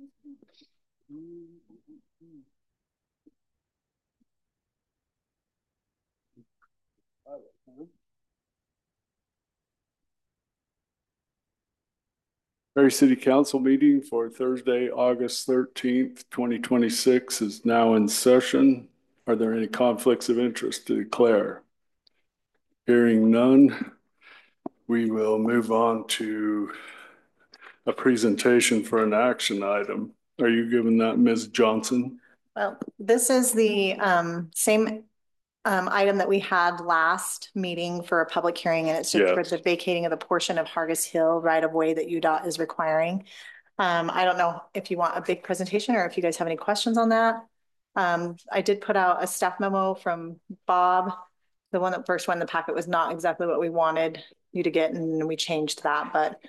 Perry City Council meeting for Thursday, August 13th, 2026 is now in session. Are there any conflicts of interest to declare? Hearing none, we will move on to a presentation for an action item. Are you giving that, Ms. Johnson? Well, this is the same item that we had last meeting for a public hearing, and it's just for the vacating of the portion of Hargis Hill right of way that UDOT is requiring. I don't know if you want a big presentation or if you guys have any questions on that. I did put out a staff memo from Bob. The one that first one in the packet was not exactly what we wanted you to get, and we changed that. But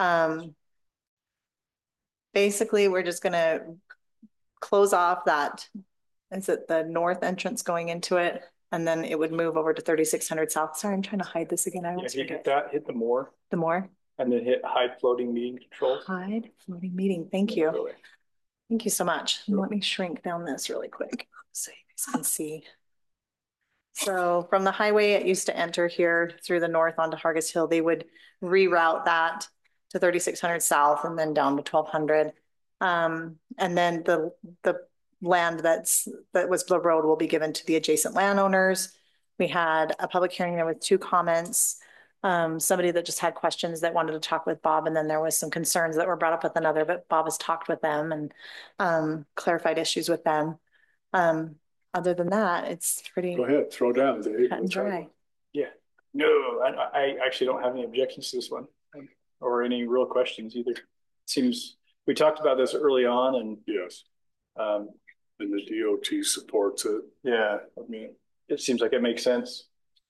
basically, we're just going to close off that. Is it the north entrance going into it? And then it would move over to 3600 South. Sorry, I'm trying to hide this again. If you hit that, hit the more. The more? And then hit hide floating meeting controls. Hide floating meeting. Thank you. Really. Thank you so much. Let me shrink down this really quick so you guys can see. So from the highway, it used to enter here through the north onto Hargis Hill. They would reroute that to 3600 South and then down to 1200. And then the land that was the road will be given to the adjacent landowners. We had a public hearing there with 2 comments. Somebody that just had questions that wanted to talk with Bob, and then there was some concerns that were brought up with another, but Bob has talked with them and clarified issues with them. Other than that, it's pretty. Go ahead, throw down, Dave. Cut and dry. Yeah, no, I actually don't have any objections to this one or any real questions either. Seems we talked about this early on, and yes, and the DOT supports it. Yeah, I mean, it seems like it makes sense.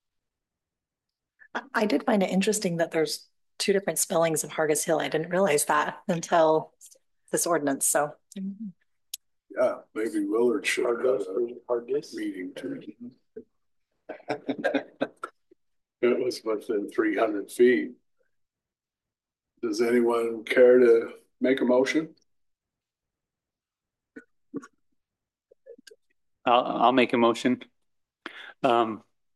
I did find it interesting that there's 2 different spellings of Hargis Hill. I didn't realize that until this ordinance. So yeah, maybe Willard should have a meeting too. It was within 300 feet. Does anyone care to make a motion? I'll make a motion. Let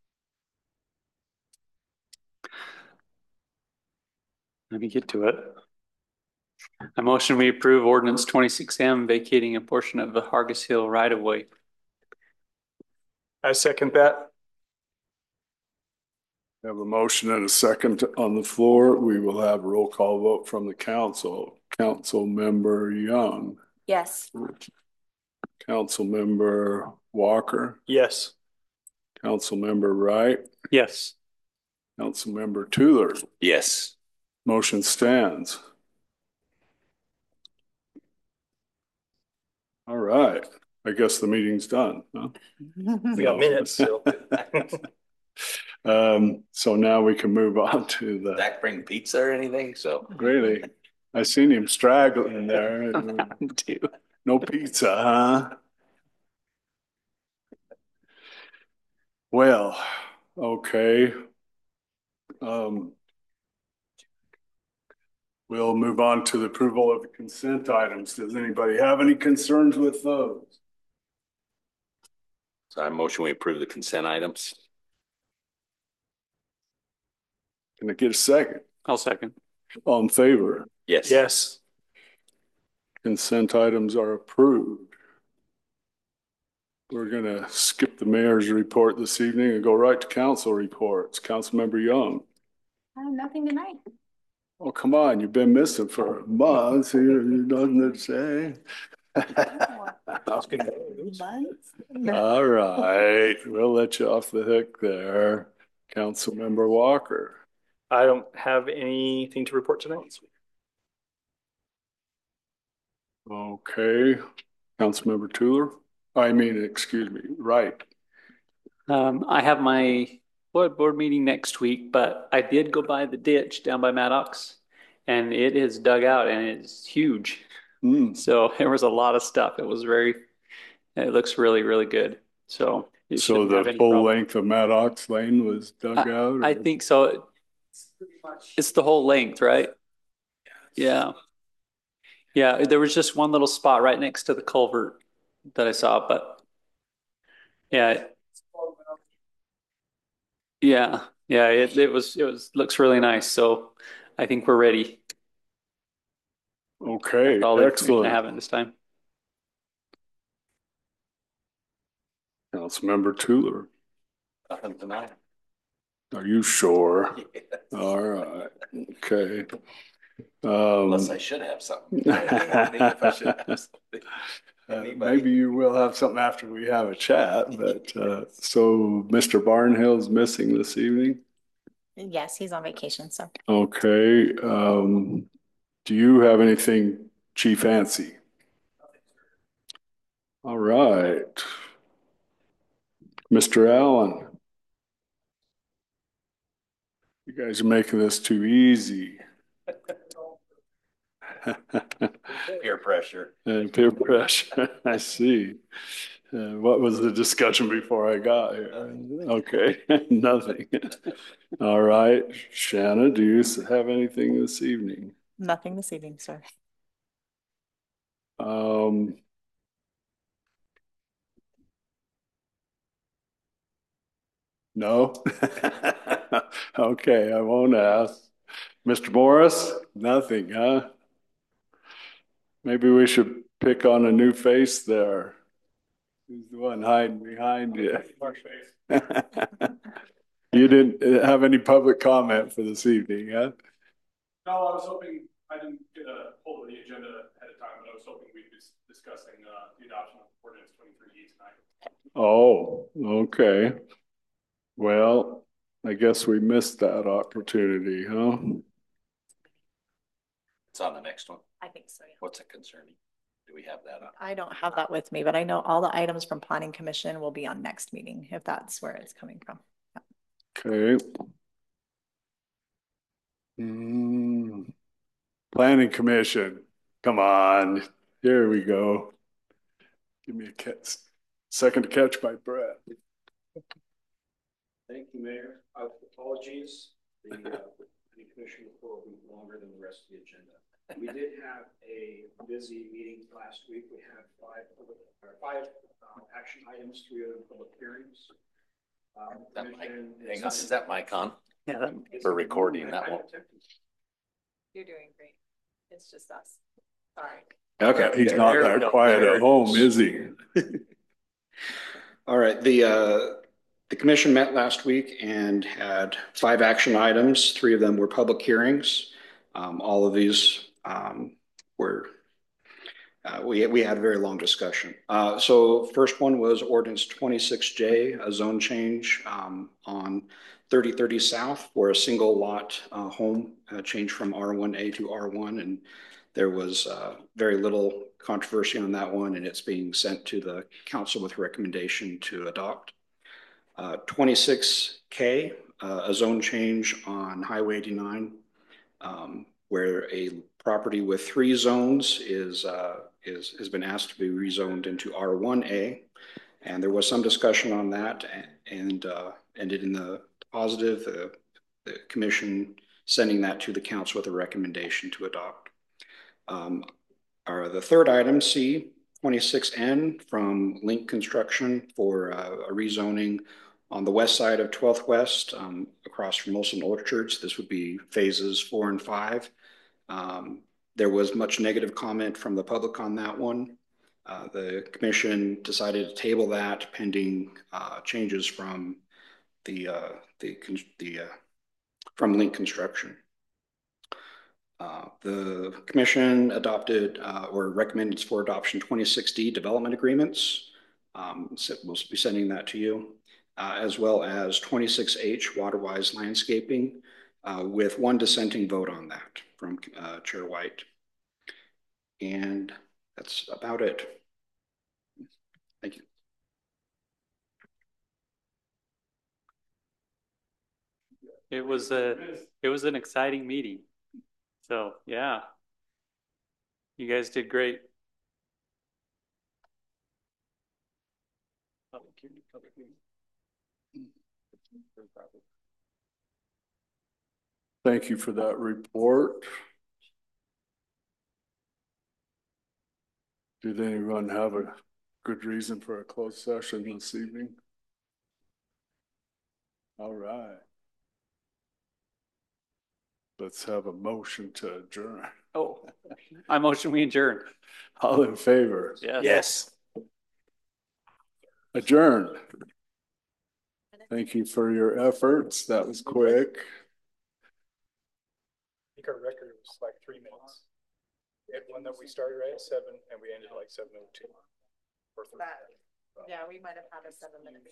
me get to it. A motion we approve ordinance 26M vacating a portion of the Hargis Hill right of way. I second that. We have a motion and a second on the floor. We will have a roll call vote from the council. Council member Young. yes. Council member Walker. Yes. Council member Wright. Yes. Council member Tueller. Yes. Motion stands. All right. I guess the meeting's done. Huh? We got minutes still. So now we can move on to the. Zach bring pizza or anything? So really, I seen him straggling there. No pizza, huh? Well, okay. We'll move on to the approval of the consent items. Does anybody have any concerns with those? So I motion we approve the consent items. Can I get a second? I'll second. All in favor? Yes. Yes. Consent items are approved. We're going to skip the mayor's report this evening and go right to council reports. Councilmember Young. I have nothing tonight. Oh, come on. You've been missing for a month. You doesn't say. All right. We'll let you off the hook there. Councilmember Walker. I don't have anything to report tonight. Okay. Councilmember Tueller. Excuse me, right. I have my board meeting next week, but I did go by the ditch down by Maddox, and it is dug out and it's huge. So there was a lot of stuff. It looks really, really good. So the full length of Maddox Lane was dug out? I think so. It's the whole length, right? Yeah. Yeah, there was just one little spot right next to the culvert that I saw, but yeah, yeah, it was looks really nice. So I think we're ready. Okay, That's all the information I excellent. have at this time. Councilmember Tuller, Nothing tonight. are you sure? All right, okay. Unless I should have something. If I should have something. Maybe you will have something after we have a chat, but so Mr. Barnhill's missing this evening. Yes, he's on vacation, so. Okay, do you have anything, Chief Ancy? All right. Mr. Allen. You guys are making this too easy. Peer pressure. And peer pressure, I see. What was the discussion before I got here? Okay, nothing. All right, Shanna, do you have anything this evening? Nothing this evening, sir. Um, no? Okay, I won't ask. Mr. Morris, nothing, huh? Maybe we should pick on a new face there. Who's the one hiding behind you? You didn't have any public comment for this evening, huh? No, I was hoping, I didn't get a hold of the agenda ahead of time, but I was hoping we'd be discussing the adoption of ordinance 23E tonight. Oh, okay. Well, I guess we missed that opportunity, huh? It's on the next one. I think so, yeah. What's it concerning? Do we have that on? I don't have that with me, but I know all the items from Planning Commission will be on next meeting, if that's where it's coming from. Okay. Planning Commission, come on, here we go. Give me a second to catch my breath. Thank you, Mayor. Apologies. The commission report will be longer than the rest of the agenda. We did have a busy meeting last week. We had five action items, 3 of them public hearings. Hang on, is that mic on? Yeah, For recording, that won't. You're doing great. It's just us. Sorry. Okay, he's not that quiet at home, is he? All right. The commission met last week and had 5 action items. 3 of them were public hearings. All of these were we had a very long discussion. So first one was ordinance 26J, a zone change on 3030 South for a single lot home change from R1A to R1. And there was very little controversy on that one, and it's being sent to the council with recommendation to adopt. 26K, a zone change on Highway 89, where a property with 3 zones has been asked to be rezoned into R1A. And there was some discussion on that and ended in the positive, the commission sending that to the council with a recommendation to adopt. The third item, C, 26N from Link Construction for a rezoning on the west side of 12th West, across from Molson Orchards. This would be phases 4 and 5. There was much negative comment from the public on that one. The commission decided to table that pending changes from from Link Construction. The commission adopted or recommended for adoption 26D development agreements. So we'll be sending that to you, as well as 26H Waterwise Landscaping, with 1 dissenting vote on that from Chair White. And that's about it. Thank you. it was an exciting meeting. So yeah, you guys did great. Thank you for that report. Did anyone have a good reason for a closed session this evening? All right. Let's have a motion to adjourn. Oh, I motion we adjourn. All in favor? Yes. Yes. Adjourned. Thank you for your efforts. That was quick. I think our record was like 3 minutes. We had one that we started right at 7 and we ended like 7:02. That, yeah, we might have had a 7-minute.